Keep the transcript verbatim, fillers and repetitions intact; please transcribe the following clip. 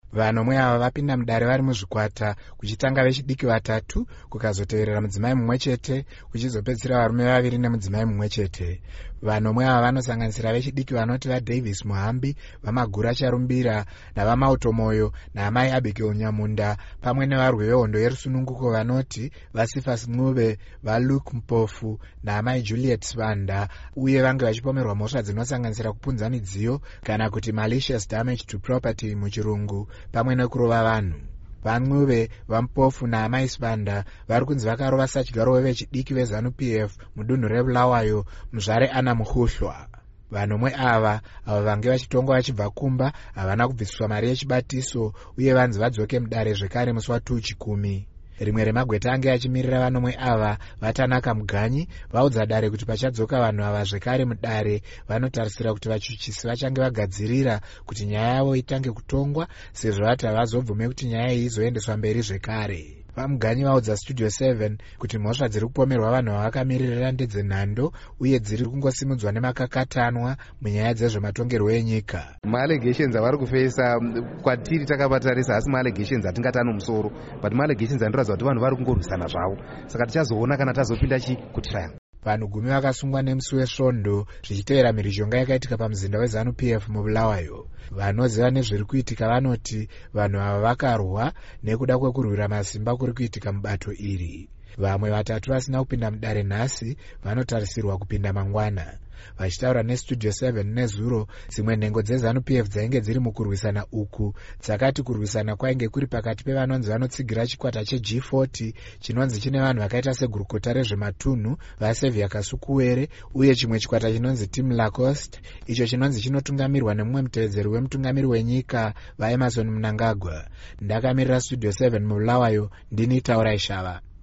Vanomwe ava vapinda mudare vari muzvikwata, kuchitanga vechidiki vatatu, kukazoteverera mudzimai mumwe chete, kuchizopedzisira varume vaviri nemudzimai mumwe chete. Vanomwe ava vanosanganisira vechidiki vanoti vaDavis Muhambi, vaMagura Charumbira navamautomoyo naamai Abigail Nyamunda, pamwe nevarwi vehondo yerusununguko vanoti vaSifas Ncube, vaLuke Mpofu naamai Juliet Svanda, uye vange vachipomerwa mhosva dzinosanganisira kupunza midziyo kana kuti malicious damage to property muchirungu, pamwe nekurova vanhu. VaNcube, vaMpofu naamai Svanda vari kunzi vakarova satyaro wevechidiki veZanu P F mudunhu reBulawayo, muzvare Ana Muhuhlwa. Vanomwe ava ava vange vachitongwa vachibva kumba havana kubviswa mari yechibatiso, uye vanzi vadzoke mudare zvekare musi watuu chikumi. Rimwe remagweta ange achimirira vanomwe ava vaTanaka Muganyi vaudza dare kuti pachadzoka vanhu ava zvekare mudare vanotarisira kuti vachuchisi vachange vagadzirira kuti nyaya yavo itange kutongwa, sezvo vati havazobvume kuti nyaya iyi izoendeswa mberi zvekare. VaMuganyi vaudza Studio seven kuti mhosva dziri kupomerwa vanhu vavakamiririra ndedzenhando uye dziri kungosimudzwa nemakakatanwa munyaya dzezvematongerwo enyika. Maallegations avari kufeisa kwatiri takavatarisa asi maallegations atingati anomusoro, but maallegations anoratidza kuti vanhu vari kungorwisana zvavo, saka tichazoona kana tazopinda chi kutrial. Vanhu gumi vakasungwa nemusi wesvondo zvichitevera mhirizhonga yakaitika pamuzinda weZanu P F muBulawayo. Vanoziva nezviri kuitika vanoti vanhu ava vakarwa nekuda kwekurwira masimba kuri kuitika mubato iri. Vamwe vatatu vasina kupinda mudare nhasi vanotarisirwa kupinda mangwana. Vachitaura neStudio seven nezuro, dzimwe nhengo dzeZanu P F dzainge dziri mukurwisana uku dzakati kurwisana kwainge kuri pakati pevanonzi vanotsigira chikwata cheG forty chinonzi chine vanhu vakaita segurukota rezvematunhu vaSevia Kasukuwere, uye chimwe chikwata chinonzi Team Lacoste icho chinonzi chinotungamirwa nemumwe mutevedzeri wemutungamiri wenyika vaEmerson Mnangagwa. Ndakamirira Studio seven muBulawayo, ndini Taurai Shava.